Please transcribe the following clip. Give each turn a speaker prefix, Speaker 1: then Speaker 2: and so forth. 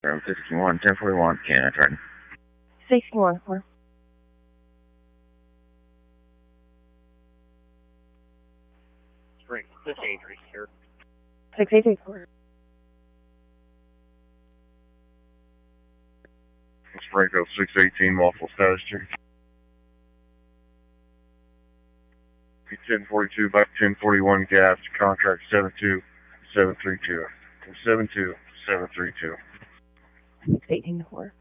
Speaker 1: from 61, 1041, Canada Trenton.
Speaker 2: 61, 4.
Speaker 3: Spring, 683 here.
Speaker 2: 683, 4.
Speaker 1: Springfield 618, multiple status check. 1042 by 1041 gas, contract 72732. 72732.
Speaker 2: 618, 4.